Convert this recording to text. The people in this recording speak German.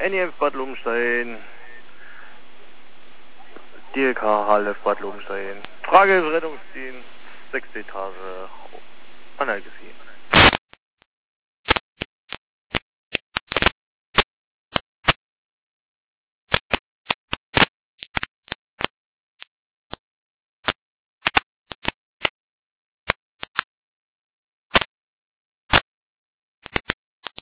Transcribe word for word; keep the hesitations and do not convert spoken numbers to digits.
N I F Bad Lobenstein, D L K H L F Bad Lobenstein. Frage des Rettungsdienst, sechste Etage, Anhalt gesehen.